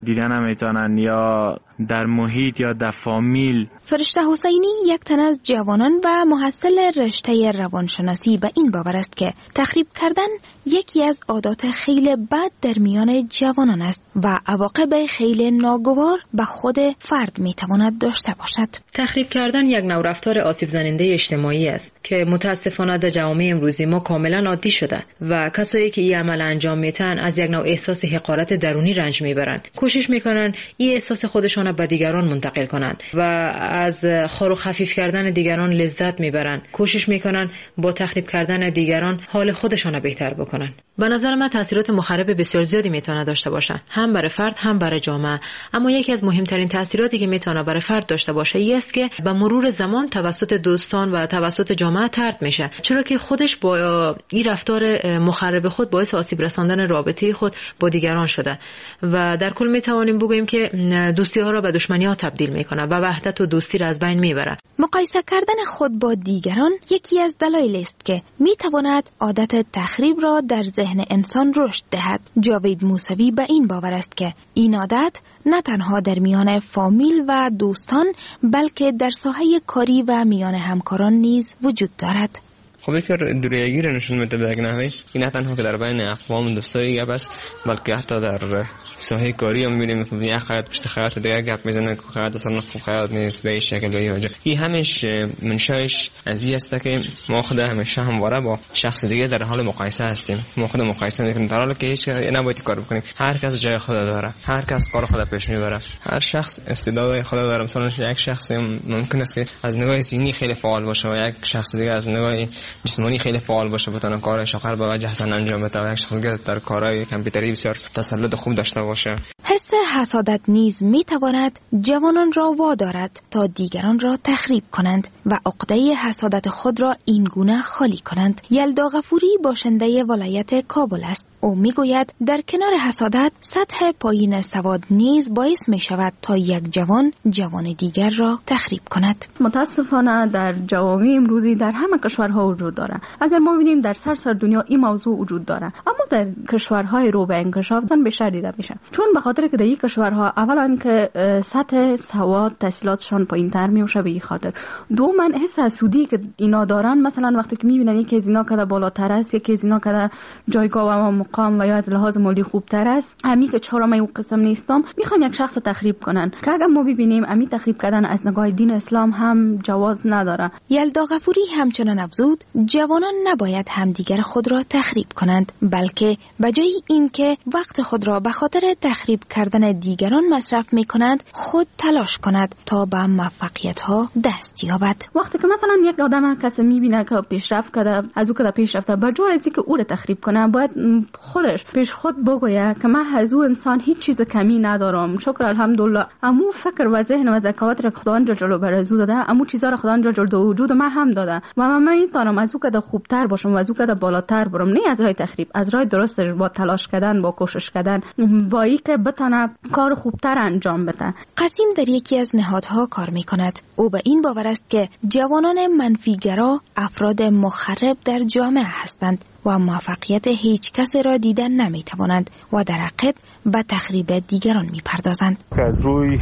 دیدن هم میتونن یا در محیط یا در فامیل. فرشته حسینی یک تن از جوانان و محصل رشته روانشناسی به این باور است که تخریب کردن یکی از عادات خیلی بد در میان جوانان است و عواقب خیلی ناگوار به خود فرد میتواند داشته باشد. تخریب کردن یک نوع رفتار آسیب زننده اجتماعی است که متاسفانه در جامعه امروزی ما کاملا عادی شده و کسایی که این عمل انجام میدن از یک نوع احساس حقارت درونی رنج میبرند. کوشش میکنن این احساس خودشان به دیگران منتقل کنند و از خار و خفیف کردن دیگران لذت میبرند. کوشش میکنن با تخریب کردن دیگران حال خودشان را بهتر بکنن. به نظر من تاثیرات مخرب بسیار زیادی میتونه داشته باشه، هم برای فرد هم برای جامعه. اما یکی از مهمترین تاثیراتی که میتونه برای فرد داشته باشه است که به مرور زمان توسط دوستان و توسط جامعه طرد میشه، چرا که خودش با این رفتار مخرب خود باعث آسیب رساندن رابطه خود با دیگران شده و در کل میتوانیم بگوییم که دوستی ها را به دشمنی ها تبدیل میکنه و وحدت و دوستی را از بین میبره. مقایسه کردن خود با دیگران یکی از دلایل است که میتواند عادت تخریب را در ذهن انسان رشد دهد. جاوید موسوی به این باور است که این عادت نه تنها در میان فامیل و دوستان بلکه در ساحه کاری و میان همکاران نیز وجود دارد. خب یک دوریگی را نشون میده به یک نحوی. این نه تنها که در بین اقوام دوستایی گپ است بلکه حتی در ساحه کاری هم می‌بینیم که یک خیاط پشت خیاط دیگه گپ میزنه که خیاط اصلا خوب خیاط نیست به این شکل به این وجه. این همش منشأش از این است که ما خود همیشه همواره با شخص دیگه در حال مقایسه هستیم. ما خود مقایسه می‌کنیم در حالی که هیچ نباید کار بکنیم. هر کس جای خود داره، هر کس کار خود پیش میبره، هر شخص استعداد خود داره. مثلا یک شخص ممکن است که از نگاه ذهنی خیلی فعال باشه و یک شخص دیگه از نگاه جسمانی خیلی فعال باشه، بتونه کارش آخر به وجه حسن انجام بده و یک شخص دیگه در کارهای کامپیوتری بسیار تسلط خوب داشته باشه. حس حسادت نیز میتواند جوانان را وادارد تا دیگران را تخریب کنند و عقده حسادت خود را این گونه خالی کنند. یلدا غفوری باشنده ولایت کابل است. او میگوید در کنار حسادت سطح پایین سواد نیز باعث می شود تا یک جوان دیگر را تخریب کند. متاسفانه در جوامع امروزی در همه کشورها وجود داره. اگر ما ببینیم در سراسر دنیا این موضوع وجود داره، اما در کشورهای رو به انکشاف بیشتر دیده میشه، چون به خاطر که در این کشورها اولا که سطح سواد تحصیلاتشان پایین‌تر میشه، به این خاطر دوما حس حسودی که اینا دارن، مثلا وقتی که میبینن یکی از اینا کده بالاتر است، یکی از اینا کده جایگاه و مقام و یا از لحاظ مالی خوبتر است، امی که چهارم او قسم نیستم، میخوان یک شخص تخریب کنن که اگر ما ببینیم امی تخریب کردن از نگاه دین اسلام هم جواز نداره. یلدا غفوری همچنان افزود جوانان نباید همدیگر خود را تخریب کنند، بلکه بجای اینکه وقت خود را به خاطر تخریب کردن دیگران مصرف میکنند، خود تلاش کند تا به موفقیت ها دست یابد. وقتی که مثلا یک آدم کسی میبینه که پیشرفت کرده، از او که پیشرفته، بجای از اینکه او را تخریب کنه، باید خودش پیش خود بگوید که من از او انسان هیچ چیز کمی ندارم، شکر الحمدلله، امو فکر و ذهن و ذکاوت را خداوند جل برزو داده، امو چیزا را خداوند جل در وجود من هم داده و من میتونم از او که خوبتر باشم و از او که بالاتر برم، نه از راه تخریب، از راه درستش، با تلاش کردن، با کوشش کردن، با اینکه بتونه کار خوبتر انجام بده. قاسم در یکی از نهادها کار میکند. او به این باور است که جوانان منفیگرا افراد مخرب در جامعه هستند و موفقیت هیچ کس را دیدن نمیتوانند و در عقب به تخریب دیگران میپردازند. از روی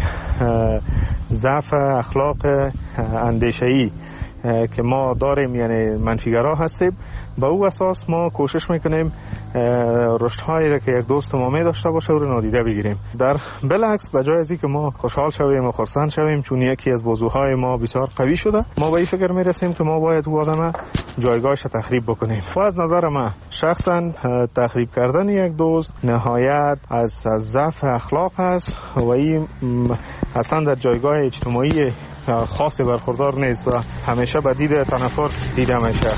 ضعف اخلاق اندیشه‌ای که ما داریم، یعنی منفیگرا هستیم، با او اساس ما کوشش میکنیم رشدهایی را که یک دوست ما می داشته باشه او را نادیده بگیریم. در بالعکس بجای از اینکه ما خوشحال شویم و خرسند شویم چون یکی از بازوهای ما بسیار قوی شده، ما به این فکر میرسیم که ما باید او آدم جایگاهش تخریب بکنیم. و از نظر من شخصا تخریب کردن یک دوست نهایت از ضعف اخلاق است و این اصلا در جایگاه اجتماعی خاصی برخوردار نیست و همیشه به دید تنفر دیده میشه.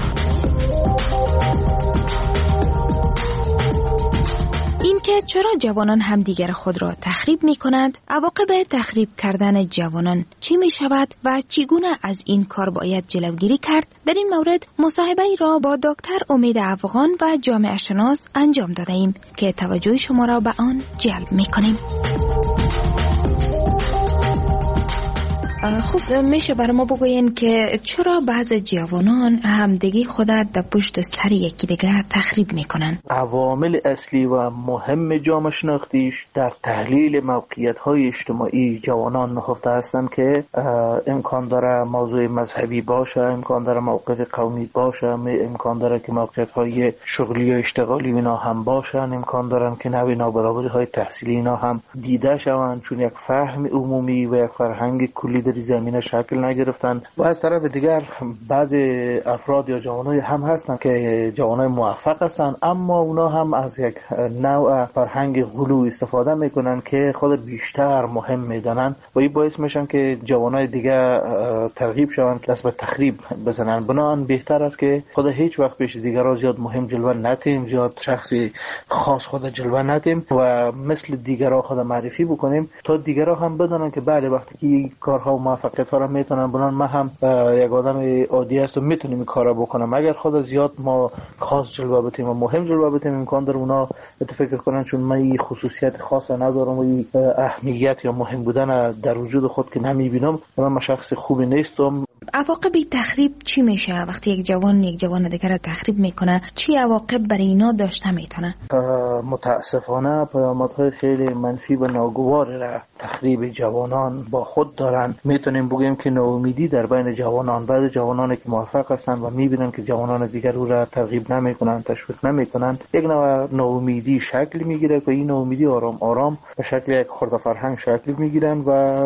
اینکه چرا جوانان همدیگر خود را تخریب می کنند، عواقب تخریب کردن جوانان چی می شود و چگونه از این کار باید جلوگیری کرد، در این مورد مصاحبه ای را با دکتر امید افغان و جامعه شناس انجام داده ایم که توجه شما را به آن جلب می کنیم. خب میشه برای ما بگوین که چرا بعض جوانان همدیگه خود در پشت سر یکی دیگه تخریب میکنن؟ عوامل اصلی و مهم جامعه شناختیش در تحلیل موقعیت‌های اجتماعی جوانان نهفته هستند که امکان داره موضوع مذهبی باشه، امکان داره موقف قومی باشه، امکان داره که موقعیت‌های شغلی و اشتغالی اینا هم باشن، امکان دارن که نوع نابرابری‌های تحصیلی اینا هم دیده شوند، چون یک فهم عمومی و یک فرهنگ کلی در زمینه شکل نگرفتن. و از طرف دیگر بعض افراد یا جوانای هم هستن که جوانای موفق هستن، اما اونا هم از یک نوع فرهنگ غلو استفاده میکنن که خود بیشتر مهم میدانن و این باعث میشن که جوانای دیگه ترغیب شوند که دست به تخریب بزنن. بنابراین بهتر است که خود هیچ وقت پیش دیگران زیاد مهم جلوه ندیم، زیاد شخصی خاص خود جلوه ندیم و مثل دیگران خود معرفی بکنیم تا دیگران هم بدونن که بعد وقتی که کارها و موفقیت‌ها را میتونن بنان ما هم یک آدم عادی است و میتونیم این کارا بکنم. اگر خود زیاد ما خاص جلوه بدیم و مهم جلوه بدیم امکان داره اونا فکر کنن چون من این خصوصیت خاص ندارم و این اهمیت یا مهم بودن در وجود خود که نمیبینم و من شخص خوبی نیستم. عواقب تخریب چی میشه وقتی یک جوان دیگر را تخریب میکنه؟ چی عواقب برای اینا داشته میتونه؟ متاسفانه پیامدهای خیلی منفی و ناگوار را تخریب جوانان با خود دارن. میتونیم بگیم که ناامیدی در بین جوانان، بعضی جوانانی که موفق هستن و میبینن که جوانان دیگر او را ترغیب نمیکنن، تشویق نمیکنن، یک نوع ناامیدی شکل میگیره که این ناامیدی آرام آرام به شکل یک خرد فرهنگ شکل میگیرن و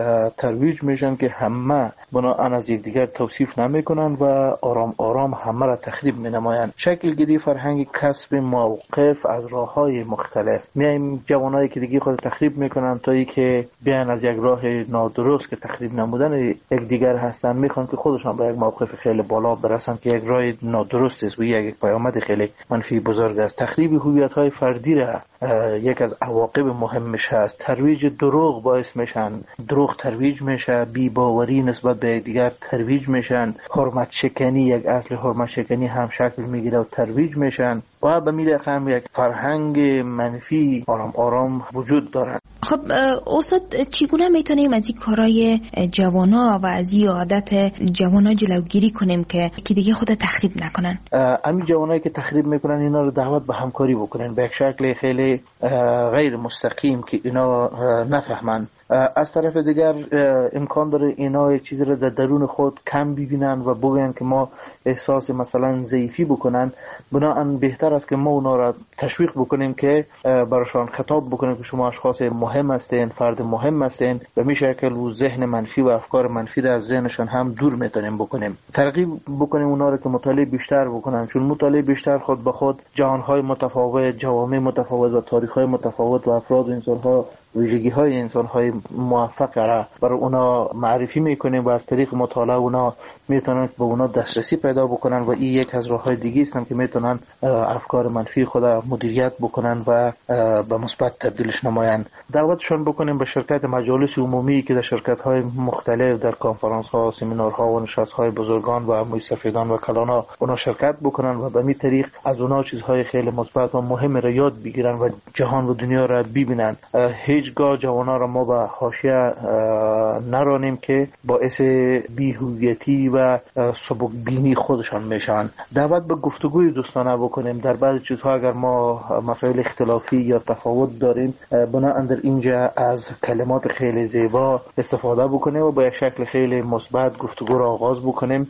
ترویج میشن که همه بناهن از یک دیگر توصیف نمیکنن و آرام آرام همه را تخریب مینمایند. شکل گیری فرهنگ کسب موقف از راههای مختلف. میایم جوانایی که دیگه خود تخریب میکنن تا ای که بیان از یک راه نادرست که تخریب نمودن یک دیگر هستن میخوان که خودشان به یک موقف خیلی بالا برسن که یک راه نادرست است و یک پیامد خیلی منفی بزرگ است. تخریب هویت‌های فردی را یک از عواقب مهمش هست. ترویج دروغ باعث میشن، دروغ ترویج میشه، بی باوری نسبت به دیگر ترویج میشن، حرمت شکنی، یک اصل حرمت شکنی هم شکل میگیره و ترویج میشن و به میل هم یک فرهنگ منفی آرام آرام وجود دارن. خب استاد چگونه میتونیم از این کارهای جوانا و از این عادت جوانا جلوگیری کنیم که دیگه خود تخریب نکنن؟ همین جوانایی که تخریب میکنن اینا رو دعوت به همکاری بکنن به یک شکل خیلی غیر مستقیم که اینا نفهمن. از طرف دیگر امکان داره اینا چیزی رو در درون خود کم ببینن و بگن که ما احساس مثلا ضعیفی بکنن. بنابراین بهتر است که ما اونا را تشویق بکنیم که براشان خطاب بکنیم که شما اشخاص مهم هستین، فرد مهم هستین و میشه که ذهن منفی و افکار منفی را از ذهنشان هم دور میتونیم بکنیم. ترغیب بکنیم اونا را که مطالعه بیشتر بکنن، چون مطالعه بیشتر خود به خود جهانهای متفاوت، جوامع متفاوت و تاریخ‌های متفاوت و افراد و انسان‌ها ویژگی‌های انسان‌های موفق را برای اونا معرفی می‌کنیم و از طریق مطالعه اونا میتونن به اونا دسترسی پیدا بکنن و این یک از راه‌های دیگه است که میتونن افکار منفی خود مدیریت بکنن و به مثبت تبدیلش نمایند. دعوتشون بکنیم به شرکت مجالس عمومی که در شرکت‌های مختلف در کنفرانس‌ها، سمینارها و نشست‌های بزرگان و موسیقیدان و کلانا اونا شرکت بکنن و به این طریق از اونا چیزهای خیلی مثبت و مهم را یاد بگیرن و جهان و دنیا را ببینن. هیچگاه جوانا را ما به حاشیه نرانیم که باعث بی‌هویتی و سبکبینی خودشان میشن. دعوت به گفتگوی دوستانه بکنیم. در بعضی چیزها اگر ما مسائل اختلافی یا تفاوت داریم بنابراین در اینجا از کلمات خیلی زیبا استفاده بکنیم و با یک شکل خیلی مثبت گفتگو را آغاز بکنیم.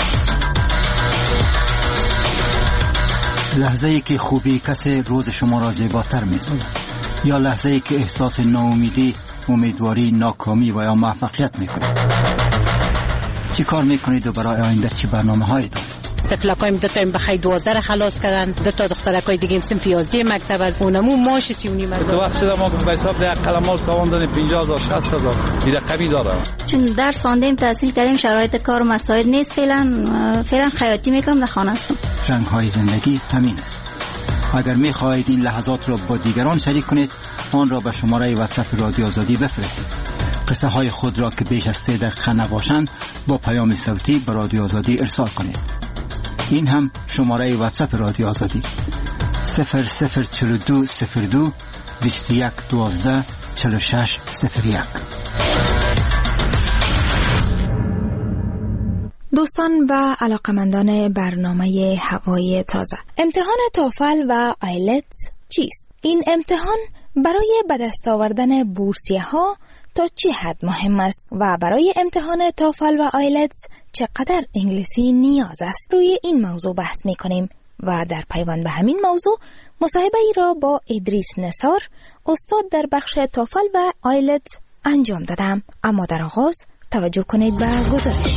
لحظه‌ای که خوبی کسی روز شما را زیباتر می‌سازد یا لحظه‌ای که احساس ناامیدی، امیدواری، ناکامی و یا موفقیت می‌کنید. چی کار می‌کنید و برای آینده چی برنامه‌هایی دارید؟ تفلکایم دو تا بخای 12 خلاص کردن، دو تا دخترکای دیگه صنف 11 مکتب از اونمو ماش 39 تو وقت شده ما به حساب ده کلمات کاوندن 50000 60000 دیگه قوی داره. چون درس خواندیم تحصیل کردیم شرایط کار مساعد نیست، فعلا خیاطی میکنم در خانه هستم. رنگ‌های زندگی همین است. اگر می‌خواهید این لحظات را با دیگران شریک کنید آن را به شماره واتساپ رادیو آزادی بفرستید. قصه های خود را که بیش از 3 دقیقه نباشند با پیام صوتی به رادیو آزادی ارسال کنید. این هم شماره واتساپ رادیو آزادی 004202 21 12 46 01. دوستان و علاقمندان برنامه هوای تازه، امتحان توفل و آیلتس چیست؟ این امتحان برای به دست آوردن بورسیه ها تا چه حد مهم است و برای امتحان توفل و آیلتس چقدر انگلیسی نیاز است؟ روی این موضوع بحث می کنیم و در پیوند به همین موضوع مصاحبه ای را با ادریس نثار، استاد در بخش توفل و آیلتس انجام دادم. اما در آغاز توجه کنید به گزارش.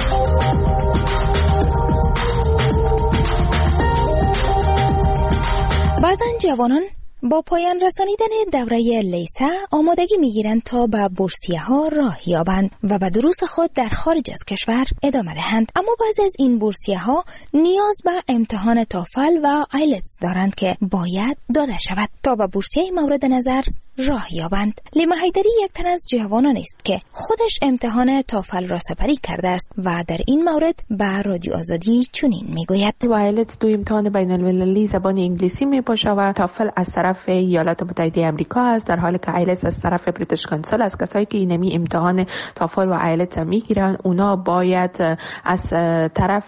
بعضن جوانان با پایان رسانیدن دوره لیسه آمادگی میگیرند تا به بورسیه ها راه یابند و به دروس خود در خارج از کشور ادامه دهند. اما بعضی از این بورسیه ها نیاز به امتحان توفل و آیلتس دارند که باید داده شود تا به بورسیه مورد نظر راه یابند. لیما حیدری یک تن از جوانان است که خودش امتحان توفل را سپری کرده است و در این مورد به رادیو آزادی چنین میگوید: آیلتس دو امتحان بین المللی زبان انگلیسی میباشه و توفل از طرف ایالات متحده آمریکا است، در حالی که آیلتس از طرف بریتیش کانسل است. کسایی که اینمی امتحان توفل و آیلتس میگیرن اونا باید از طرف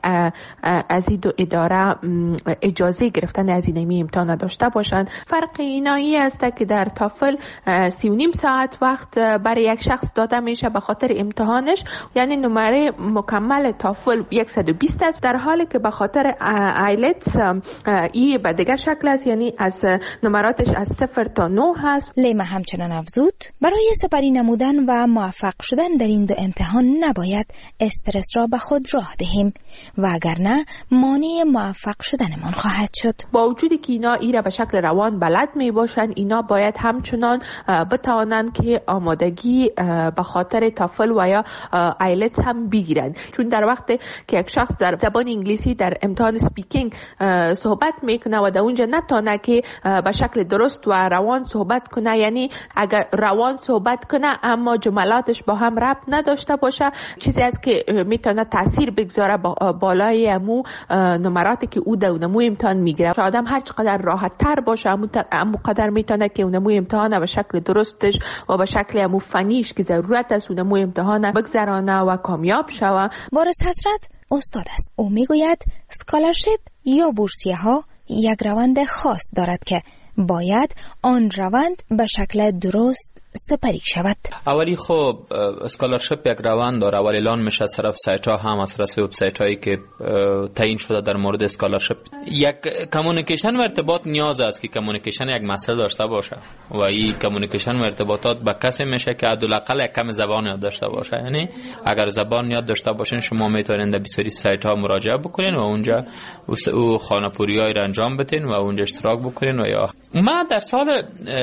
از این دو اداره اجازه گرفتن از اینمی امتحان داشته باشند. فرق اینایی است که در توفل 3.5 ساعت وقت برای یک شخص داده میشه به خاطر امتحانش، یعنی نمره مکمل توفل 120 است، در حالی که به خاطر آیلتس ای به دیگه شکل است، یعنی از نمراتش از 0 تا 9 هست. لیما همچنان افزود برای سپری نمودن و موفق شدن در این دو امتحان نباید استرس را به خود راه دهیم و اگر نه مانع موفق شدنمان خواهد شد. با وجودی که اینا ای را به شکل روان بلد می باشند، اینا باید همچنان بتوانند که آمادگی به خاطر توفل و یا آیلتس هم بگیرند، چون در وقت که یک شخص در زبان انگلیسی در امتحان سپیکینگ صحبت میکنه و در اونجا نتونه که به شکل درست و روان صحبت کنه، یعنی اگر روان صحبت کنه اما جملاتش با هم ربط نداشته باشه، چیزی است که میتونه تاثیر بگذاره بالای امو نمراتی که او در اونمو امتحان میگیره. آدم هر چقدر راحت تر باشه امو قدر میتونه که اونمو امتحان به شکل درستش و به شکل امو فنیش که ضرورت است اونمو امتحان بگذرانه و کامیاب شوه. وارث حسرت استاد است. او میگوید اسکالرشیپ یا بورسیه ها یک روند خاص دارد که باید آن روند به شکل درست سپری شود. اولی خب اسکالرشیپ یک روند داره، اولی اعلان میشه از طرف سایت ها هم از طرف وبسایت هایی که تعیین شده در مورد اسکالرشیپ. یک کمیونیکیشن و ارتباط نیاز است که کمیونیکیشن یک مسئله داشته باشه و این کمیونیکیشن و ارتباطات با کسی میشه که حداقل یک کم زبان یاد داشته باشه. یعنی اگر زبان یاد داشته باشین شما میتونید به بسیاری سایت ها مراجعه بکنین و اونجا او خانه‌پوریایی را انجام بدین و اونجا اشتراک بکنین. و یا ما در سال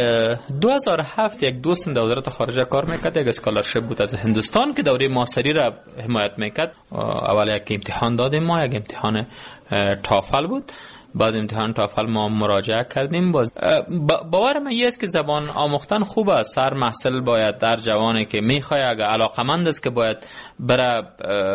2007 یک دوست در وزارت خارجه کار میکرد، یک اسکالرشیپ بود از هندوستان که دوره ماستری را حمایت میکرد. اول یک امتحان دادیم ما، یک امتحان توفل بود. بعد امتحان توفل ما مراجعه کردیم. باور من است که زبان آموختن خوب است. هر محصل باید در جوانی که میخواد اگر علاقمند است که باید بره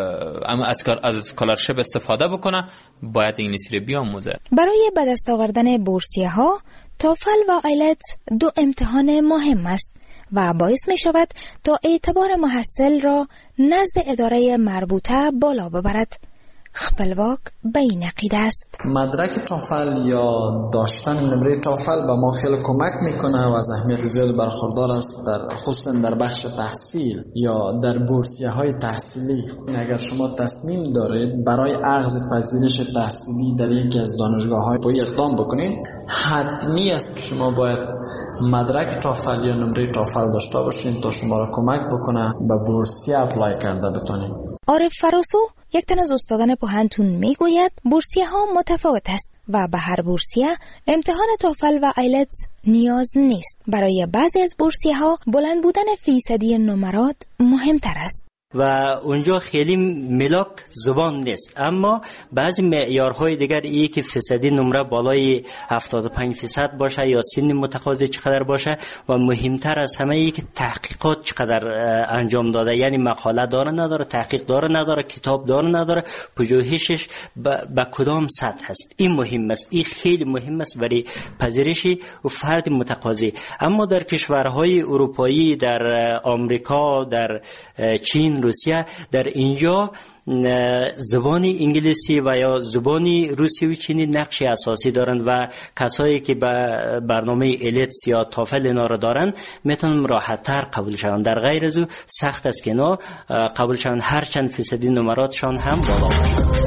از اسکالرشیپ استفاده بکنه باید انگلیسی رو بیاموزه. برای به دست آوردن بورسیه ها توفل و آیلتس دو امتحان مهم است و باعث می شود تا اعتبار محصل را نزد اداره مربوطه بالا ببرد. خپلواک به این عقیده است. مدرک توفل یا داشتن نمره توفل به ما خیلی کمک میکنه و از اهمیت زیاد برخوردار است، خصوصا در بخش تحصیل یا در بورسیه های تحصیلی. اگر شما تصمیم دارید برای اخذ پذیرش تحصیلی در یکی از دانشگاه های اقدام بکنید، حتمی است که شما باید مدرک توفل یا نمره توفل داشته باشید تا شما را کمک بکنه به بورسیه اپلای کرده بتونید. عارف فراسو یک تن از استادان پوهنتون میگوید بورسیه ها متفاوت است و به هر بورسیه امتحان توفل و آیلتس نیاز نیست. برای بعضی از بورسیه ها بلند بودن فیصدی نمرات مهمتر است و اونجا خیلی ملاک زبان نیست، اما بعضی معیارهای دیگر ای که فیصدی نمره بالای 75% باشه یا سن متقاضی چقدر باشه و مهمتر از همه ای که تحقیقات چقدر انجام داده، یعنی مقاله داره نداره، تحقیق داره نداره، کتاب داره نداره، پژوهشش به کدام سطح هست. این مهم است، این خیلی مهم است برای پذیرش و فرد متقاضی. اما در کشورهای اروپایی، در آمریکا، در چین، روسیه در اینجا زبان انگلیسی و یا زبان روسی و چینی نقش اساسی دارند و کسایی که به برنامه الیتس یا تافل اینا را دارند میتونن راحت تر قبول شوند. در غیر از او سخت است که اینا قبول شوند، هر چند فیصدی نمراتشان هم بالا باشد.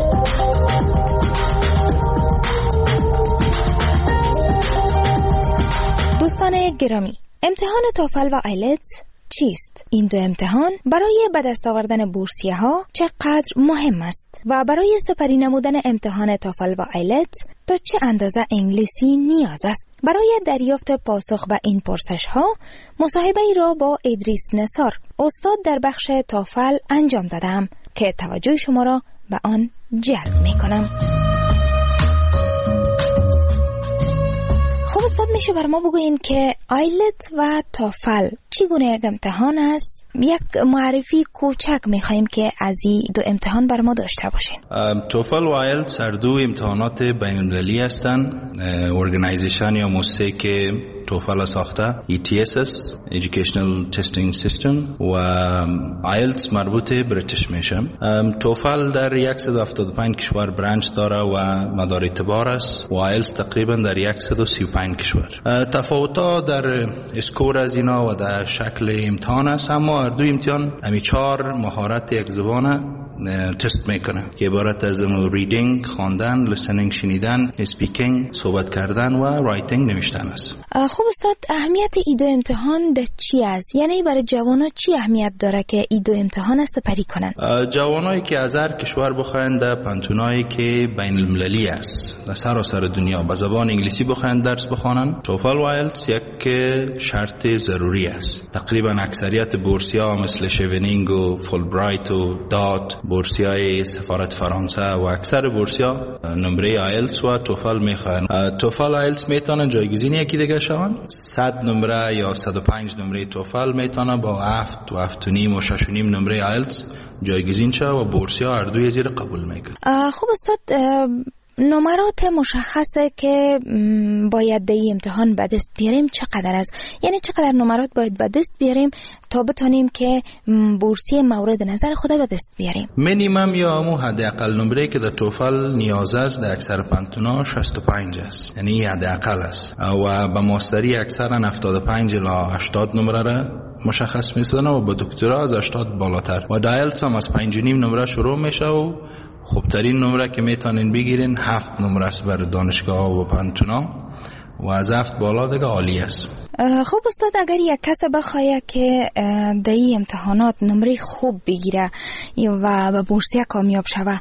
دوستان گرامی، امتحان توفل و آیلتس چیست؟ این دو امتحان برای به دست آوردن بورسیه ها چقدر مهم است و برای سپری نمودن امتحان توفل و آیلتس تا چه اندازه انگلیسی نیاز است؟ برای دریافت پاسخ به این پرسش ها مصاحبه ای را با ادریس نثار، استاد در بخش توفل انجام دادم که توجه شما را به آن جلب می کنم. خب استاد، میشه بر ما بگوین که آیلت و توفل چگونه یک امتحان است؟ یک معرفی کوچک میخوایم که از این دو امتحان بر ما داشته باشین. توفل و آیلتس هر دو امتحانات بین المللی هستند. ارگانایزیشن یا مؤسسه که توفل ساخته ETSS Educational Testing System و آیلتس مربوط بریتیش میشه. توفل در 175 کشور برانچ داره و مدار اعتبار است و آیلتس تقریبا در 135 کشور. تفاوت‌ها در اسکور از اینا و در شکل امتحان است، اما هر دو امتحان همی 4 مهارت یک زبان تست میکنه که عبارت از ریدینگ، خواندن، لیسنینگ شنیدن، اسپیکینگ صحبت کردن و رایتینگ نوشتن است. خب استاد، اهمیت این دو امتحان ده چی است؟ یعنی برای جوانا چی اهمیت داره که این دو امتحان سپری کنن؟ جوانایی که از هر کشور بخواین در پانتونایی که بین المللی است در سراسر دنیا به زبان انگلیسی بخواین درس بخوانن، توفل و آیلتس یک شرط ضروری است. تقریبا اکثریت بورسیا مثل شیونینگ و فولبرایت و دات، بورسیای سفارت فرانسه و اکثر بورسیا نمره آیلتس و توفل میخواین. توفل آیلتس میتونن جایگزین یکی دیگه شون. 100 نمره یا 105 نمره توفل میتونه با 7 و 7.5 و 6.5 نمره آیلتس جایگزین شه و بورسیا هر دوی زیر قبول میکنه. خب استاد، نمرات مشخصه که باید در این امتحان به دست بیاریم چقدر است؟ یعنی چقدر نمرات باید به دست بیاریم تا بتونیم که بورسیه مورد نظر خود به دست بیاریم؟ مینیمم یا همون حداقل نمره که در توفل نیاز است در اکثر پانتونا 65 است، یعنی حداقل است و به ماستری اکثرا 75 الی 80 نمره را مشخص می‌سازن و با دکترا از 80 بالاتر و آیلتس هم از 5.5 نمره شروع میشه و خوبترین نمره که میتونین بگیرین 7 نمره است برای دانشگاه و پانتونا و از 7 بالا دیگه عالی است. خب استاد، اگر یک کس بخواه که در این امتحانات نمره خوب بگیره و به بورسیه کامیاب شوه،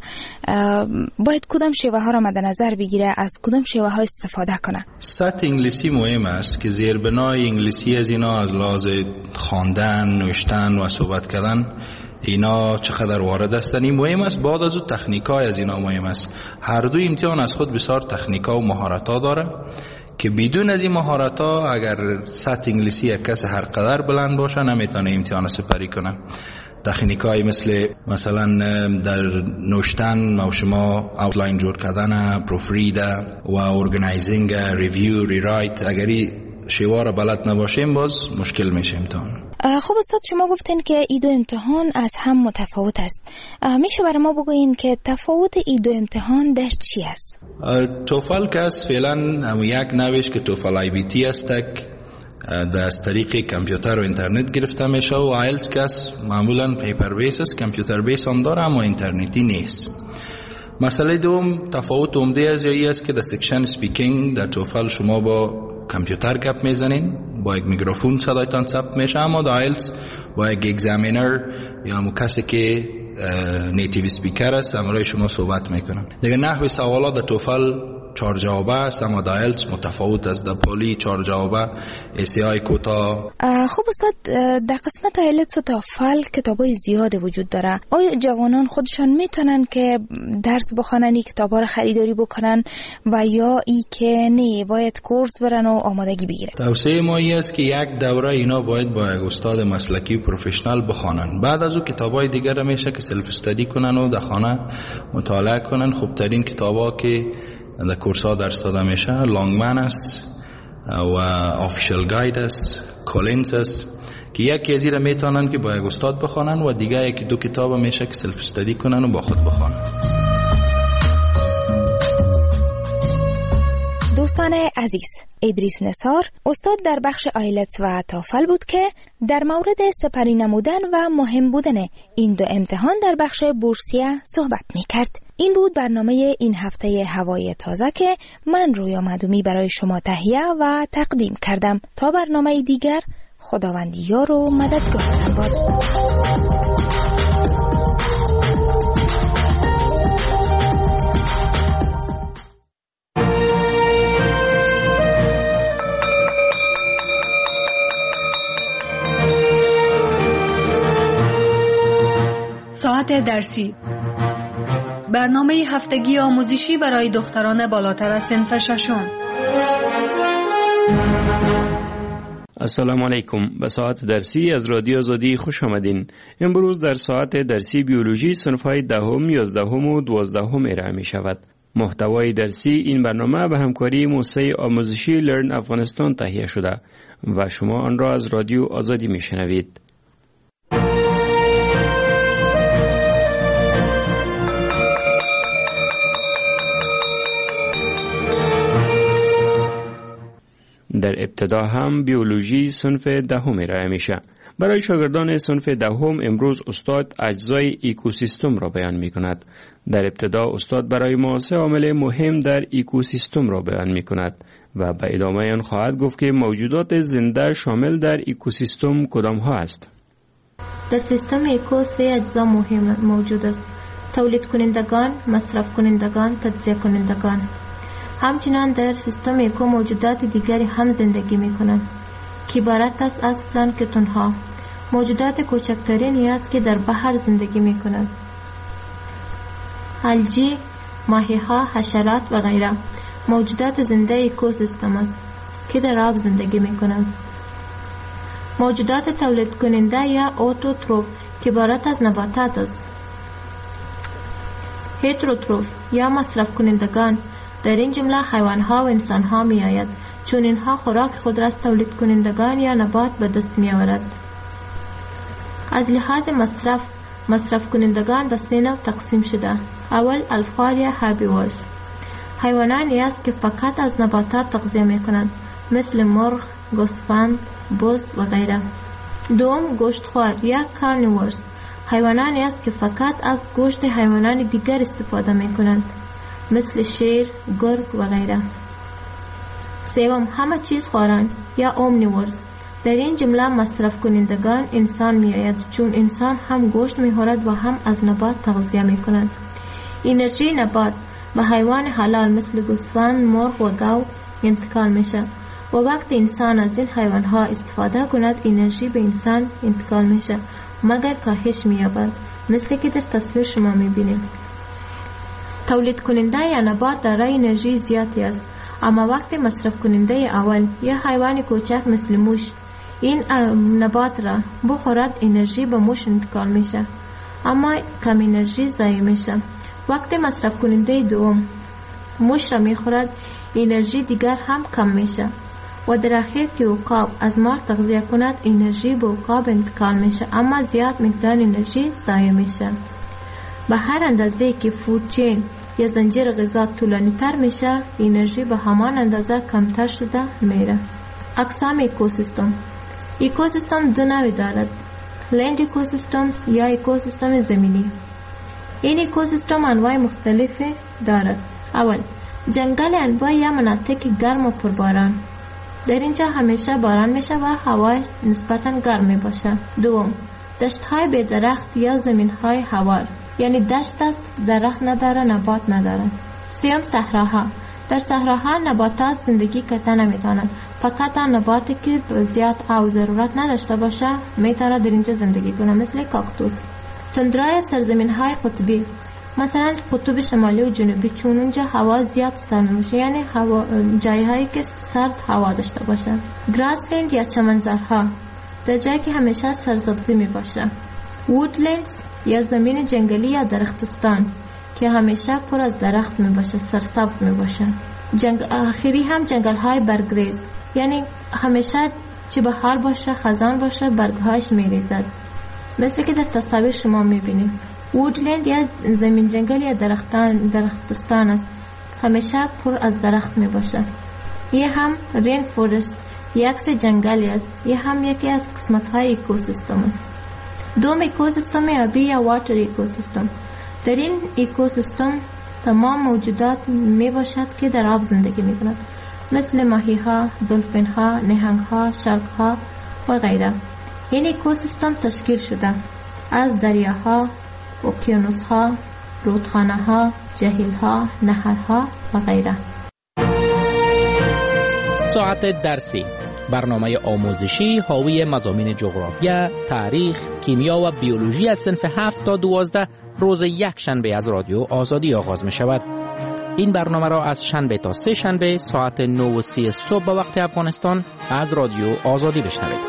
باید کدام شیوه ها را مد نظر بگیره؟ از کدام شیوه ها استفاده کنه؟ سطح انگلیسی مهم است که زیربنای انگلیسی از اینا از لحاظ خواندن، نوشتن و صحبت کردن اینا چقدر وارد هستن این مهم است. بعد از اون تکنیکای از اینا مهم است. هر دو امتحان از خود بسیار تکنیکا و مهارت‌ها داره که بدون از این مهارت‌ها اگر سطح انگلیسی یک کس هر قدر بلند باشه نمیتونه امتحان سپری کنه. تکنیکای مثلا در نوشتن و شما اوتلاین جور کردن، پروفرید و ارگانایزینگ، ریویو، ریرایت، اگری شیوه را بلد نباشیم باز مشکل میشه امتحان. خب استاد، شما گفتین که این دو امتحان از هم متفاوت است. میشه برای ما بگوین که تفاوت این دو امتحان در چی است؟ توفل که از فعلا هم یک نوش که توفل IBT است در از طریق کامپیوتر و اینترنت گرفته میشه و آیلتس که از معمولا پیپر بیس است، کامپیوتر بیس هم داره اما اینترنتی نیست. مسئله دوم تفاوت عمده از یایی است که در سکشن سپیکینگ در توفل شما با کامپیوتر گپ میزنین، با یک میکروفون صدایتان ثبت میشه، اما در آیلتس با یک اگزامینر یا همون کسی که نیتیو سپیکر است همراه شما صحبت میکنن. دیگه نحوه سوالات در توفل 4 جوابه است اما در آیلتس متفاوت است. در پولی 4 جوابه، ایسی‌آی کوتا. خب استاد، در قسمت آیلتس و توفل کتابای زیاد وجود داره. آیا جوانان خودشان میتونن که درس بخونن، این کتابا رو خریداری بکنن و یا ای که نه باید کورس برن و آمادگی بگیرن؟ توصیه ما این است که یک دوره اینا باید با یک استاد مسلکی و پروفشنال بخونن. بعد از اون کتابای دیگر رو میشه که سلف استادی کنن و در خانه مطالعه کنن. خوبترین کتابا که در کورس ها درس داده میشه لانگمن است و آفیشال گاید است، کولینز است که یکی از اینا میتونن که با یک استاد بخوانن و دیگه یکی دو کتاب میشه که سلف استادی کنن و با خود بخوانن. دوستان عزیز، ادریس نثار استاد در بخش آیلتس و تافل بود که در مورد سپری نمودن و مهم بودن این دو امتحان در بخش بورسیه صحبت می کرد. این بود برنامه این هفته هوای تازه که من رویا مدومی برای شما تهیه و تقدیم کردم. تا برنامه دیگر، خداوندی یار و مددگارتان باد. ساعت درسی، برنامه هفتگی آموزشی برای دختران بالاتر از صنف ششم. السلام علیکم. به ساعت درسی از رادیو آزادی خوش آمدین. امروز در ساعت درسی بیولوژی صنف‌های دهم، 11 و 12 ارائه می شود. محتوای درسی این برنامه به همکاری موسسه آموزشی لرن افغانستان تهیه شده و شما آن را از رادیو آزادی می شنوید. در ابتدا هم بیولوژی صنف دهم ارائه میشه. برای شاگردان صنف دهم امروز استاد اجزای اکوسیستم را بیان می کند. در ابتدا استاد برای ما 3 عامل مهم در اکوسیستم را بیان می کند و به ادامه آن خواهد گفت که موجودات زنده شامل در اکوسیستم کدام ها است. در سیستم اکو 3 اجزا مهم موجود است: تولید کنندگان، مصرف کنندگان، تجزیه کنندگان. همچنان در سیستم اکو موجودات دیگری هم زندگی می کنند که عبارت است از پلانکتون ها، موجودات کوچکترینی است که در بحر زندگی می کنند. الژی، ماهی ها، حشرات و غیره موجودات زنده اکوسیستم است که در آب زندگی می کنند. موجودات تولید کننده یا اوتوتروف که عبارت از نباتات است. هتروتروف یا مصرف کنندگان در این جمله حیوان ها و انسان ها می آید، چون اینها خوراک خود را از تولید کنندگان یا نبات به دست می آورد. از لحاظ مصرف کنندگان به 3 نوع تقسیم شده. اول الفار یا هربیورز، حیوانانی است که فقط از نباتات تغذیه می کنند، مثل مرغ، گوسفند، بز و غیره. دوم گوشتخوار یا کارنیورز، حیوانانی است که فقط از گوشت حیوانات دیگر استفاده می کنند، مثل شیر، گرگ و غیره. سوم همه چیز خواران یا اومنیورز، در این جمله مصرف کنندگان انسان می آید، چون انسان هم گوشت می خورد و هم از نبات تغذیه می کند. انرژی نبات به حیوان حلال مثل گوسفند، مرغ و گاو انتقال می شود و وقتی انسان از این حیوان ها استفاده کند انرژی به انسان انتقال می شود مگر کاهش می یابد، مثل که در تصویر شما می بینید. تولید کننده یا نبات دارای انرژی زیادی است، اما وقتی مصرف کننده اول یا حیوان کوچک مثل موش این نبات را بخورد انرژی به موش انتقال میشه، اما کم انرژی ضایع میشه. وقتی مصرف کننده دوم موش را میخورد انرژی دیگر هم کم میشه و در اخیر که عقاب از مار تغذیه کند انرژی به عقاب انتقال میشه، اما زیاد مقدار انرژی ضایع میشه. به هر اندازه که فود چین یا زنجیر غذا طولانی تر میشه انرژی به همان اندازه کمتر شده میره. اقسام اکوسیستم. اکوسیستم 2 نوع دارد: لند اکوسیستمز یا اکوسیستم زمینی. این اکوسیستم انواع مختلفی دارد. اول جنگل انواع یا مناطق گرم و پرباران، در اینجا همیشه باران میشه و هوا نسبتاً گرم میباشه. دوم دشت‌های بی درخت یا زمین‌های هوار، یعنی دشت است درخت نداره، نبات نداره. سوم صحراها، در صحراها نباتات زندگی کردن نمیتونن، فقط آن نباتی که زیاد آب ضرورت نداشته باشه میتونه در اینجا زندگی کنه، مثل کاکتوس. تندرای سرزمین‌های قطبی، مثلا قطب شمالی و جنوبی، چون اونجا هوا زیاد سرد میشه، یعنی جایهایی که سرد هوا داشته باشه. گراسلند یا چمنزارها، در جایی که همیشه سرسبزی می باشه. وودلندز یا زمین جنگلی یا درختستان که همیشه پر از درخت می باشه، سرسبز می باشه. آخری هم جنگل های برگریز، یعنی همیشه چه بهار باشه خزان باشه برگهاش میریزد. مثل که در تصاویر شما میبینید. وودلند یا زمین جنگل یا درختستان است، همیشه پر از درخت میباشه. یه هم رین فورست یا عکس جنگلی است، یه هم یکی از قسمت‌های اکوسیستم است. دوم اکوسیستم آبی یا واتر اکوسیستم. در این اکوسیستم تمام موجودات میباشد که در آب زندگی میکنند، مثل ماهی‌ها، دلفین‌ها، نهنگ‌ها، شارک‌ها و غیره. این اکوسیستم تشکیل شده از دریاها، اقیانوس‌ها، رودخانه‌ها، جهیل‌ها، نهرها و غیره. ساعت درسی، برنامه آموزشی حاوی مضامین جغرافیا، تاریخ، کیمیا و بیولوژی از صنف 7 تا 12 روز یک شنبه از رادیو آزادی آغاز می شود. این برنامه را از شنبه تا سه شنبه ساعت 9:30 صبح به وقت افغانستان از رادیو آزادی بشنوید.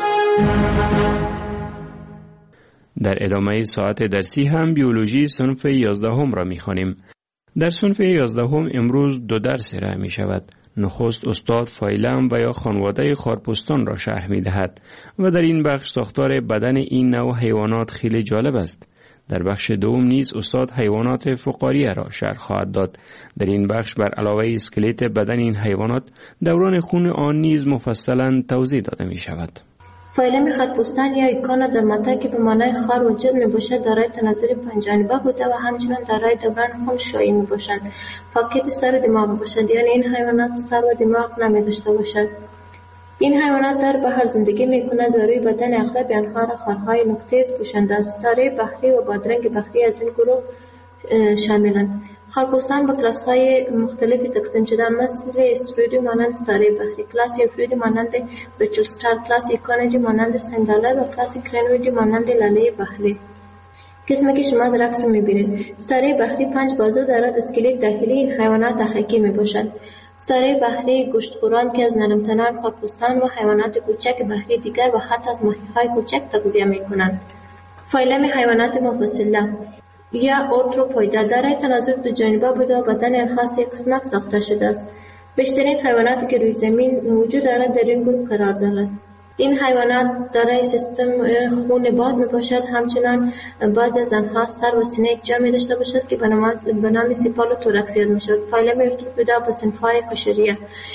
در ادامه ساعت درسی هم بیولوژی صنف 11 را می خوانیم. در صنف 11 امروز 2 درس ارائه می شود. نخست استاد فایلم و یا خانواده خارپستان را شرح می دهد و در این بخش ساختار بدن این نوع حیوانات خیلی جالب است. در بخش دوم نیز استاد حیوانات فقاریه را شرح خواهد داد. در این بخش بر علاوه اسکلت بدن این حیوانات دوران خون آن نیز مفصلا توضیح داده می شود. فایلم خارپستان یا ایکانا در ماده که به معنای خار و جلد می باشد دارای تناظر پنجانبه بوده و همچنان دارای دوران خون شایی می باشند. پاکت سر و دماغ باشند، یعنی این حیوانات سر و دماغ نمی داشته باشد. این حیوانات در بحر زندگی می کنند و روی بدن اغلب آنها را خارهای نقطه‌ای پوشانده است. ستاره بحری و بادرنگ بحری از این گروه شاملند. خارپستان به کلاس‌های مختلفی تقسیم شده‌اند، مثل استرویدی مانند ستاره بحری، کلاس یوفریدی مانند بچل ستار، کلاس ایکانویدی مانند سندالر و کلاس کرنویدی مانند لاله بحری. قسمی که شما در عکس می‌بینید، ستاره بحری 5 بازو دارد. اسکلت داخلی این حیوانات حقیقی می‌باشد. ستاره بحری گوشتخوران که از نرمتنان خارپستان و حیوانات کوچک بحری دیگر و حتی از ماهی‌های کوچک تغذیه می‌کنند. فایلم حیوانات مفصله یا ارتروپویدا دارای تناظر دو جانبه بوده و بدن آنها 3 قسمت ساخته شده است. بیشترین حیواناتی که روی زمین وجود دارند در این گروه قرار دارند. این حیوانات دارای سیستم خون باز می باشد. همچنان بعضی از آنها سر و سینه یک جا می داشته باشد که به نام سیپال و توراکس یاد می شود. فایلم ارتروپویدا به صنف‌های قشریه،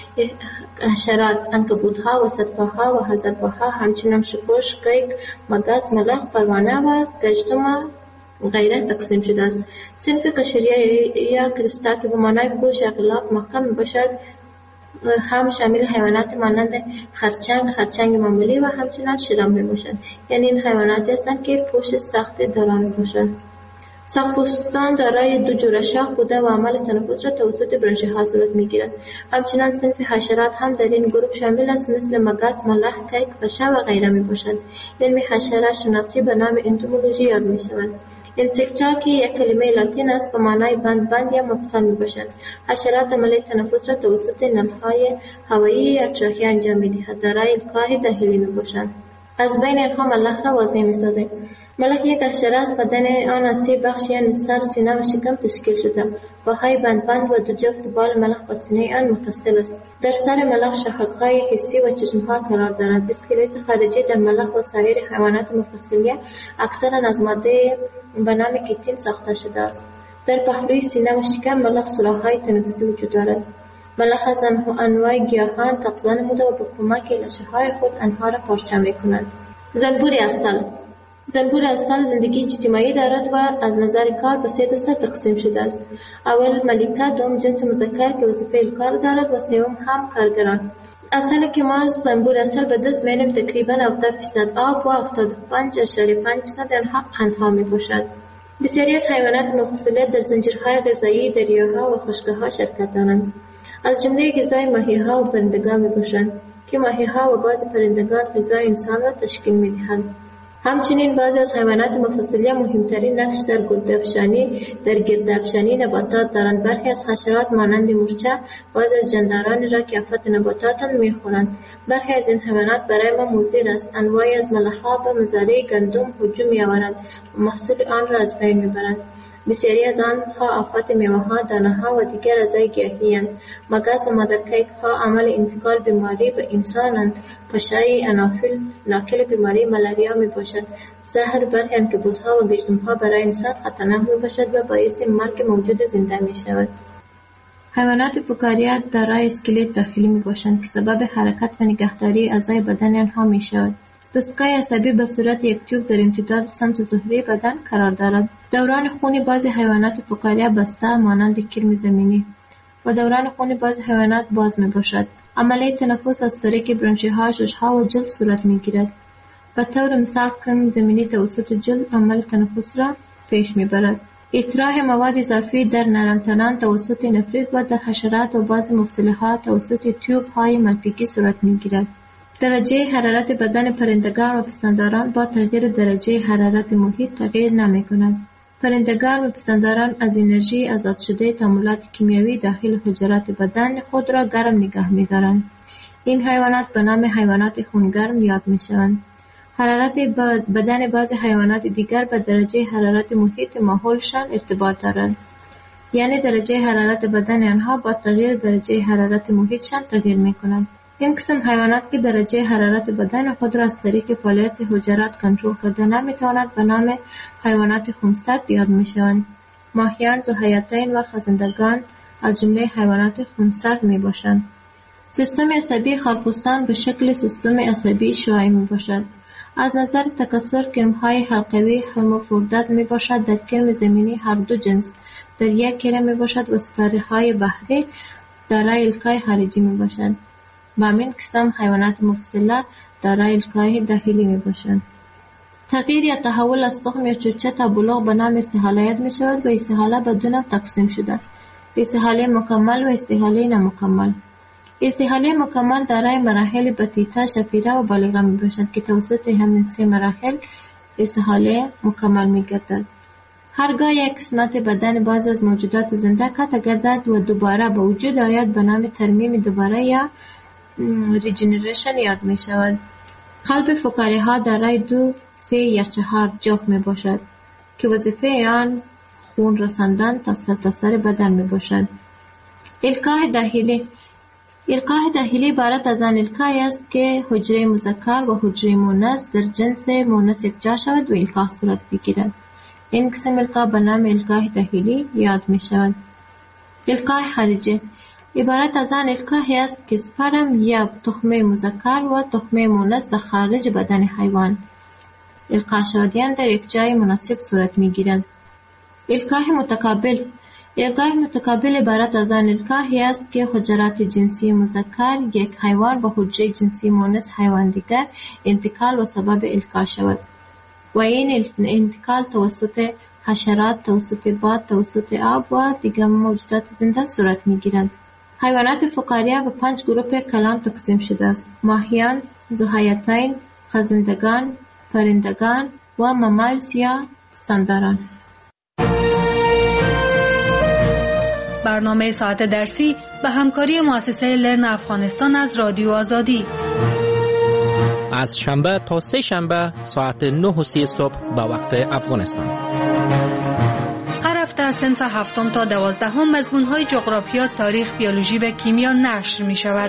حشرات، عنکبوت‌ها و صدپاها و هزارپاها، همچنان شپش، قیق، مگس، ملخ، پروانه و گژدم غیره تقسیم شده است. صنف قشریه یا کریستا که به معنای پوش یا غلاف محکم می باشد هم شامل حیوانات مانند خرچنگ معمولی و همچنان شرم می باشد. یعنی این حیواناتی هستند که پوش سخت دارا می باشد. ساق‌پوستان دارای 2 جوره شاخ بوده و عمل تنفس را توسط برانشی ها صورت می گیرد. همچنان صنف حشرات هم در این گروه شامل است، مثل مگس، ملخ، کیک، پشه و غیره می باشد. علم حشرات شناسی به نام انتومولوژی یاد می شود. انسکتا که یک کلمه لاتین است به معنای بند یا مفصل می باشد. حشرات عمل تنفس را توسط نلهای هوایی یا تراخیه انجام می دهد. دارای القاء داخلی می باشد. از بین آنها ملخ را واضح می سازد. ملخ یک حشره است. بدن آن از 3 بخش یعنی سر، سینه و شکم تشکیل شده. پاهای بند و 2 جفت بال ملخ با سینه آن متصل است. در سر ملخ شاخک‌های حسی و چشم‌ها قرار دارند. اسکلت خارجی در ملخ و سایر حیوانات مفصلیه اکثرا از ماده به نام کیتین ساخته شده است. در پهلوی سینه و شکم ملخ سوراخ‌های تنفسی وجود دارد. ملخ از انواع گیاهان تغذیه نموده و به کمک لاشه‌های خود آنها را پارچه می‌کنند. زنبور عسل زندگی اجتماعی دارد و از نظر کار به 3 دسته تقسیم شده است. اول ملکه، دوم جنس مذکر که وظیفه کار دارد و سوم هم کارگران. عسل که ما از زنبور عسل به دست می‌آوریم تقریباً 70% آب و 75.5% آنها قندها می‌باشد. بسیاری از حیوانات مفصله در زنجیرهای غذایی دریاها و خشک‌ها شرکت دارند. از جمله غذای ماهی‌ها و پرندگان می‌باشند که ماهی‌ها و بعضی پرندگان غذای انسان را تشکیل می‌دهند. همچنین بعضی از حیوانات مفصلیه مهمترین نقش در گردافشانی نباتات دارند. برخی از حشرات مانند مورچه بعضی از جاندارانی را که آفت نباتات می‌خورند. برخی از این حیوانات برای ما مضر است. انواعی از ملخ‌ها به مزارع گندم هجوم می‌آورند و محصول آن را از بین می‌برند. بسیاری از آنها آفات میوه‌ها، دانه‌ها و دیگر اعضای گیاهی‌اند. مگس و مادرکیک‌ها عامل انتقال بیماری به انسانند. پشای انافیل ناقل بیماری ملاریا میباشد. زهر برخی عنکبوت‌ها و گژده‌ها برای انسان خطرناک میباشد و باعث مرگ موجود زنده میشود. حیوانات فکاریا دارای اسکلت داخلی میباشند که سبب حرکت و نگهداری اعضای بدن آنها میشود. دستگاه عصبی به صورت یک تیوب در امتداد سمت ظهری بدن قرار دارد. دوران خون بعضی حیوانات فکاریا بسته مانند کرم زمینی و دوران خون بعضی حیوانات باز میباشد. عملیه تنفس از طریق برانشی‌ها، شش‌ها و جلد صورت میگیرد. به طور مثال کرم زمینی توسط جلد عمل تنفس را پیش میبرد. اطراح مواد اضافی در نرمتنان توسط نفریت و در حشرات و بعضی مفصل‌ها توسط تیوب‌های منفیکی صورت میگیرد. درجه حرارت بدن پرندگان و پستانداران با تغییر درجه حرارت محیط تغییر نمی‌کند. پرندگان و پستانداران از انرژی آزاد شده تاملات کیمیایی داخل حجرات بدن خود را گرم نگه می‌دارند. این حیوانات به نام حیوانات خونگرم یاد می‌شوند. حرارت بدن بعض حیوانات دیگر به درجه حرارت محیط ماحولشان ارتباط دارد. یعنی درجه حرارت بدن آنها با تغییر درجه حرارت محیطشان تغییر می‌کند. این قسم حیوانات که درجه حرارت بدن خود را از طریق فعالیت حجرات کنترل کرده نمی‌توانند به نام حیوانات خونسرد یاد می‌شوند. ماهیان، ذوحیاتین و خزندگان از جمله حیوانات خونسرد میباشند. سیستم عصبی خارپوستان به شکل سیستم عصبی شعاعی میباشد. از نظر تکثر کرم‌های حلقوی هرمافرودیت میباشد. در کرم زمینی هر دو جنس در یک کره میباشد و ستاره‌های بحری دارای الکای خارجی میباشند. با همین قسم حیوانات مفصله دارای الکای داخلی میباشند. تغییر یا تحول از تخم یا چوچه تا بلوغ به نام استحاله یاد میشود و استحاله به دو نوع تقسیم شده: استحاله مکمل و استحاله نامکمل. استحاله مکمل دارای مراحل بطیطه، شفیره و بالغه میباشد که توسط همین سه مراحل استحاله مکمل میگردد. هرگاه یک قسمت بدن بعض از موجودات زنده قطع گردد و دوباره به وجود آید به نام ترمیم دوباره یا ریجنریشن یاد می شود. قلب فکاری ها دارای 2، 3 یا 4 جوف می باشد که وظیفه آن خون رساندن تا سرتاسر بدن می باشد. الکای داخلی. الکای داخلی عبارت از آن الکای است که حجره مذکر و حجره مؤنث در جنس مؤنث یکجا شود و الکا صورت بگیرد. این قسم الکا به نام الکای داخلی یاد می شود. الکای خارجی عبارت از آن الکای است که سپرم یا تخمه مذکر و تخمه مؤنث در خارج بدن حیوان القا شدیان در یک جای مناسب صورت می گیرد. الکای متقابل. الکای متقابل عبارت از آن الکای است که حجرات جنسی مذکر یک حیوان به حجره جنسی مؤنث حیوان دیگر انتقال و سبب الکا شود و این انتقال توسط حشرات، توسط باد، توسط آب و دیگر موجودات زنده صورت می گیرد. حیوانات فکاریا به 5 گروه کلان تقسیم شده است: ماهیان، ذوحیاتین، خزندگان، پرندگان و ممالز یا پستانداران. برنامه ساعت درسی به همکاری مؤسسه لرن افغانستان از رادیو آزادی از شنبه تا 3 شنبه ساعت 9:30 صبح به وقت افغانستان. هر هفته صنف 7 تا 12 مضمون‌های جغرافیا، تاریخ، بیولوژی و کیمیا نشر می‌شود.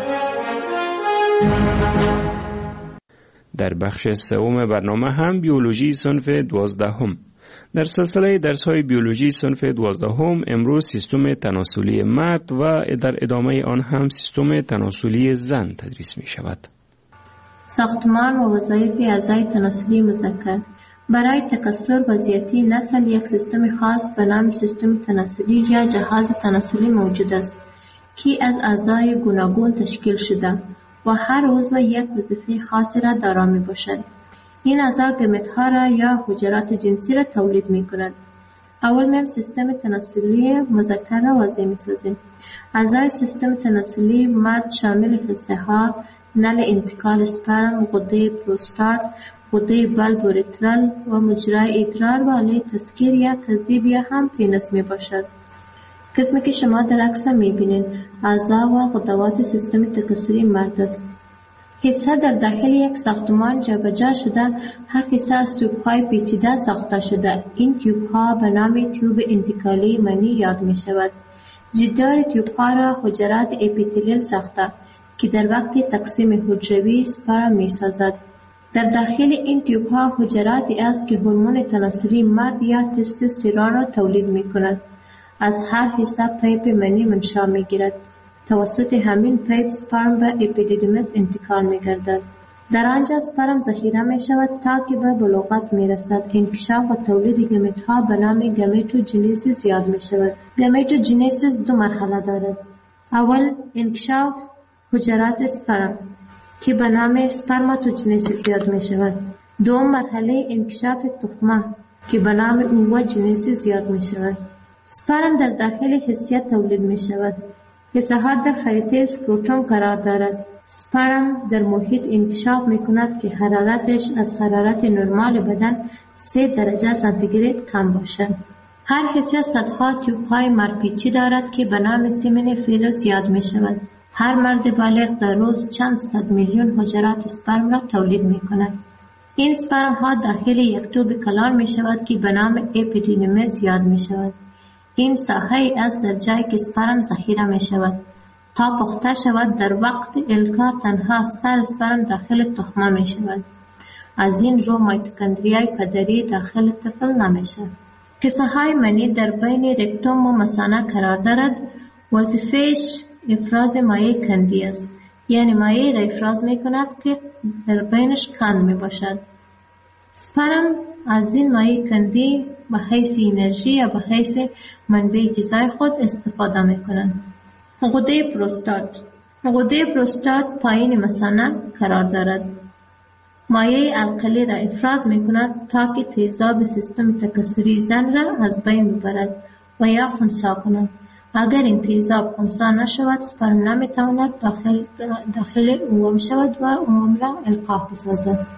در بخش سوم برنامه هم بیولوژی صنف 12. در سلسله درس‌های بیولوژی صنف 12 امروز سیستم تناسلی مرد و در ادامه آن هم سیستم تناسلی زن تدریس می‌شود. ساختمان و وظایف اعضای تناسلی مذکر. برای تکثر و زیاتی نسل یک سیستم خاص به نام سیستم تناسلی یا جهاز تناسلی موجود است که از اعضای گوناگون تشکیل شده و هر عضو یک وظیفه خاصی را دارا می باشد. این اعضا گمت‌ها را یا حجرات جنسی را تولید می کند. اول میم سیستم تناسلی مذکر را واضح می سازیم. اعضای سیستم تناسلی مرد شامل حصه ها، نل انتقال اسپرم، غده پروستات، غده بلب اوریترال و مجرای ادرار و آله تسکیر یا تذیب یا هم پینس می باشد. قسمی که شما در عکس می بینید اعضا و غدوات سیستم تکثری مرد است. حصه در داخل یک ساختمان جابجا شده. هر حصه از تیوب‌های پیچیده ساخته شده. این تیوب‌ها به نام تیوب انتقالی منی یاد می شود. جدار تیوب‌ها را حجرات اپیتلیل ساخته که در وقت تقسیم حجروی سپرم می سازد. در داخل این تیوب‌ها حجراتی است که هورمون تناسلی مرد یا تستوسترون را تولید می کند. از هر حصه پیپ منی منشأ می گیرد. توسط همین پیپ سپرم به اپیدیدیمس انتقال می گردد. در آنجا سپرم ذخیره می شود تا که به بلوغت می رسد. انکشاف و تولید گمیت ها به نام گمیتوجنیسیس یاد می شود. گمیتوجنیسیس 2 مرحله دارد. اول انکشاف حجرات سپرم که به نام سپرماتوجنیسیس یاد می شود. دوم مرحله انکشاف تخمه که به نام اووجنیسیس یاد می شود. سپرم در داخل حسیه تولید می شود. حصه ها در خریطه اسکروتوم قرار دارد. سپرم در محیط انکشاف می کند که حرارتش از حرارت نرمال بدن 3 درجه سانتیگراد کم باشد. هر حصه صدها تیوب های مرپیچی دارد که به نام سیمن فیلوس یاد می شود. هر مرد بالغ در روز چند صد میلیون حجرات سپرم را تولید می کند. این سپرم ها داخل یک توب کلان می شود که به نام اپیدیدیمس یاد می شود. این ساحه است در جایی که سپرم ذخیره می شود. تا پخته شود در وقت القا تنها سر سپرم داخل تخمه می شود. از این رو میتوکندریای پدری داخل طفل نمی شود. حصه های منی در بین رکتوم و مثانه قرار دارد. وظیفه‌اش افراز مایع کندی است. یعنی مایع را افراز می کند که در بینش قند می باشد. سپرم از این مایع کندی به حیث انرژی یا به حیث منبع غذای خود استفاده می کنند. غده پروستات. غده پروستات پایین مثانه قرار دارد. مایع القلی را افراز می کند تا که تیزاب سیستم تکثری زن را از بین ببرد و یا خنثی کند. اگر این تیزاب خنثی نشود سپرم نمی تواند داخل اوم شود و اوم را القاح بسازد.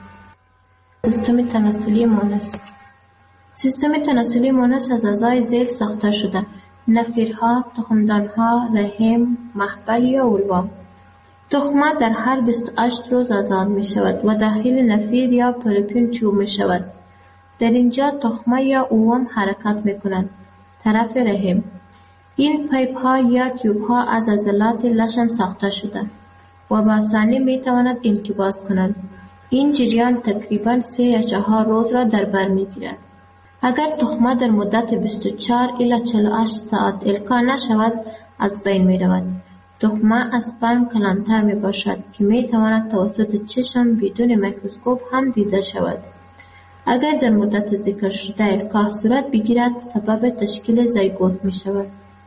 سیستم تناسلی مونس. سیستم تناسلی مونس از اعضای ذیل ساخته شده. نفیرها، تخمدانها، رحم، محبل یا اولوا. تخمه در هر 28 روز آزاد می شود و داخل نفیر یا پروپین تیوب می شود. در اینجا تخمه یا اوم حرکت می کند. طرف رحم. این پیپ ها یا تیوب ها از عضلات لشم ساخته شده و با آسانی می تواند انقباض کند. این جریان تقریباً 3 یا 4 روز را در بر می گیرد. اگر تخمه در مدت 24 الی 48 ساعت القا نشود از بین می رود. تخمه از سپرم کلانتر می باشد که می تواند توسط چشم بدون میکروسکوپ هم دیده شود. اگر در مدت ذکر شده القا صورت بگیرد سبب تشکیل زیگوت می شود.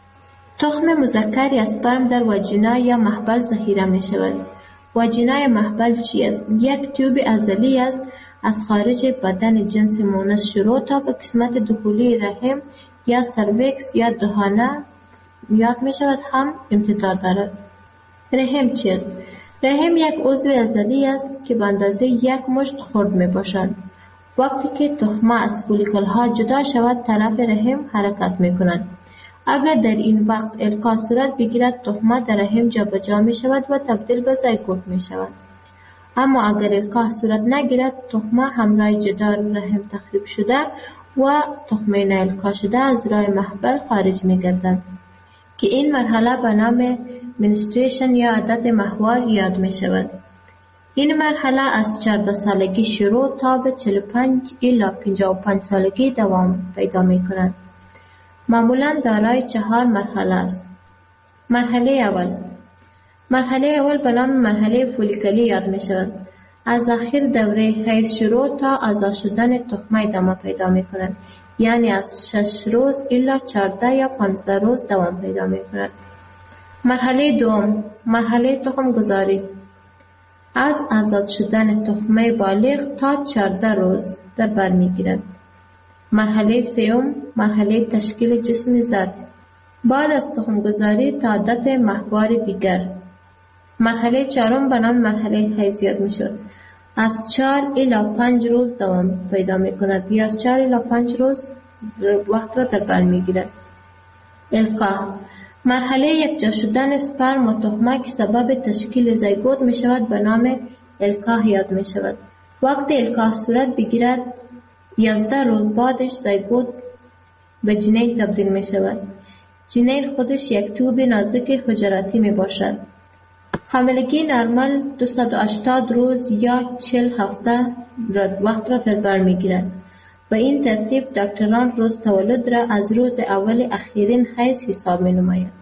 تخم مذکر یا سپرم در واژینا یا محبل ذخیره می شود. واژینا یا محبل چی است؟ یک تیوب عضلی است از خارج بدن جنس مونس شروع تا به قسمت داخلی رحم یا سرویکس یا دهانه یاد می شود هم امتداد دارد. رحم چی است؟ رحم یک عضو عضلی است که به اندازه 1 مشت خرد می باشد. وقتی که تخمه از فولیکل ها جدا شود طرف رحم حرکت می کند. اگر در این وقت القا صورت بگیرد تخمه در رحم جابجا می شود و تبدیل به زیگوت می شود. اما اگر القا صورت نگیرد تخمه همراه جدار رحم تخریب شده و تخمه نالقا شده از راه محبل خارج می گردد که این مرحله به نام منستریشن یا عادت ماهوار یاد می شود. این مرحله از 14 سالگی شروع تا به 45 الی 55 سالگی دوام پیدا می کند. معمولاً دارای 4 مرحله است. مرحله اول به نام مرحله فولیکلی یاد می شود. از آخر دوره حیض شروع تا آزاد شدن تخمه ادامه پیدا می کند. یعنی از 6 روز الی 14 یا 15 روز دوام پیدا می کند. مرحله دوم، مرحله تخم گذاری. از آزاد شدن تخمه بالغ تا 14 روز در بر می گیرد. مرحله سوم، مرحله تشکیل جسم زرد. بعد از تخم گذاری تا عادت ماهوار دیگر. مرحله چهارم به نام مرحله حیض یاد می شود. از 4 الی 5 روز دوام پیدا می کند یا از 4 الی 5 روز وقت را در بر می گیرد. القا، مرحله یکجا شدن سپرم و تخمه که سبب تشکیل زیگوت می شود به نام الکاه یاد می شود. وقتی الکاه صورت بگیرد 11 روز بعدش زایگوت به جنین تبدیل می شود. جنین خودش یک توب نازک حجراتی می باشد. حاملگی نرمال 280 روز یا 40 هفته وقت را در بر می گیرد. به این ترتیب دکتران روز تولد را از روز اول اخیرین حیض حساب می نماید.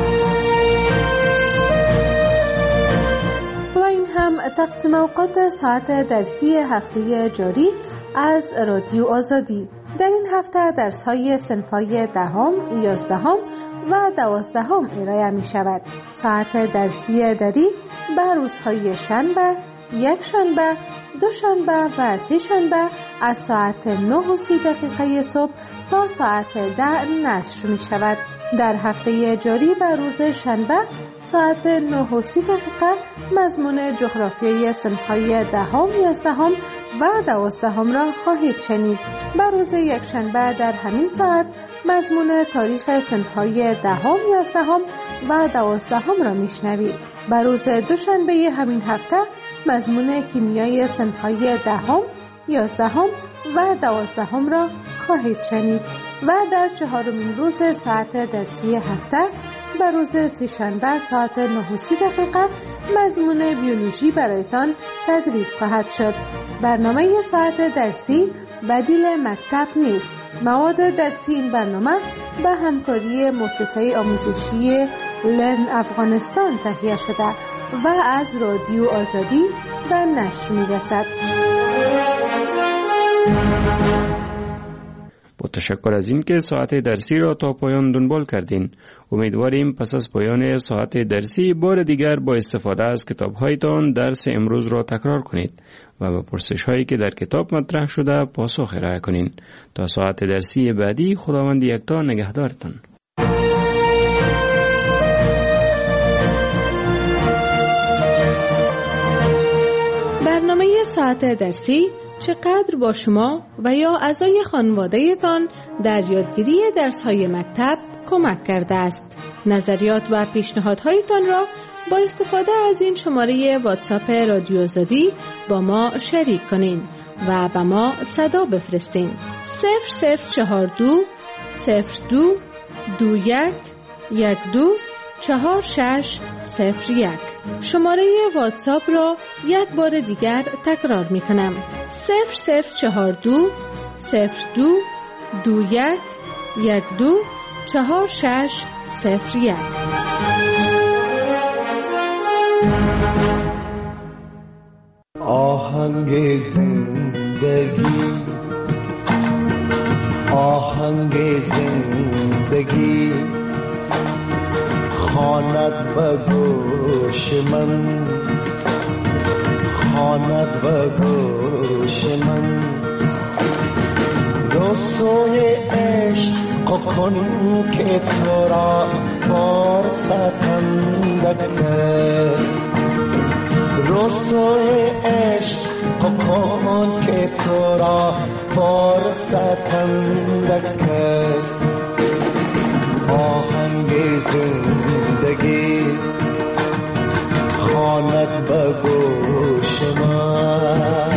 و این هم تقسیم اوقات ساعت درسی هفته جاری از رادیو آزادی. در این هفته درس‌های صنف‌های 10، 11 و 12 ارائه می شود. ساعت درسی دری به روزهای شنبه، یک شنبه، دو شنبه و سه شنبه از ساعت 9:30 صبح تا ساعت 10 نشر می شود. در هفته جاری به روز شنبه ساعت 9:30 مضمون جغرافیای صنف‌های 10، 11 و 12 را خواهید شنید. به روز یک شنبه در همین ساعت مضمون تاریخ صنف‌های 10، 11 و 12 را میشنوید. به روز دوشنبه همین هفته مضمون کیمیای صنف‌های 10، 11 و 12 را خواهید شنید و در 4مین روز ساعت درسی هفته به روز سه‌شنبه ساعت 9:30 مضمون بیولوژی برایتان تدریس خواهد شد. برنامه ساعت درسی بدیل مکتب نیست. مواد درسی این برنامه به همکاری مؤسسه آموزشی لرن افغانستان تهیه شده و از رادیو آزادی به نشر می‌رسد. با تشکر از این که ساعت درسی را تا پایان دنبال کردین. امیدواریم پس از پایان ساعت درسی بار دیگر با استفاده از کتاب‌هایتان درس امروز را تکرار کنید و به پرسش‌هایی که در کتاب مطرح شده پاسخ ارائه کنین. تا ساعت درسی بعدی خداوند یکتا نگهدارتان. برنامه ساعت درسی چقدر با شما و یا اعضای خانواده‌تان در یادگیری درس‌های مکتب کمک کرده است. نظریات و پیشنهادهایتان را با استفاده از این شماره واتساپ رادیو آزادی با ما شریک کنین و به ما صدا بفرستین. 0042 02 21 12 4601. شماره واتساپ را یک بار دیگر تکرار می کنم. 0042 02 21 12 4601. آهنگ زندگی، آهنگ زندگی خواند به گوش من، خواند به گوش من. رسوی عشق کن که تو را بار ستندک است، رسوی عشق کن که تو را بار ستندک است. آهنگ زندگی خواند به گوش من.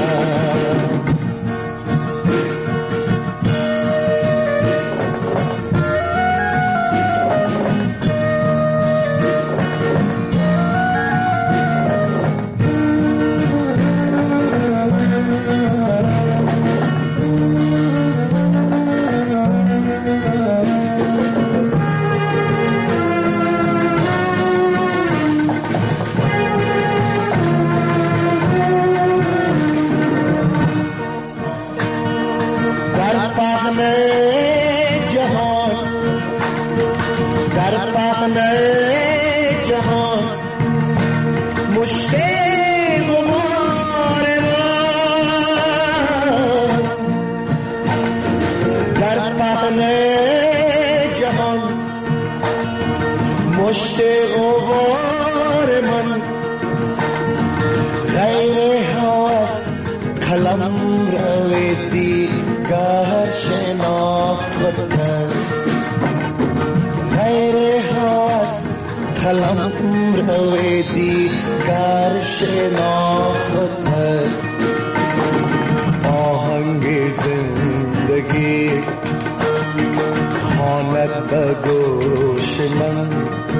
قلم رویدی گر شناخت است آهنگ زندگی خواند به گوش من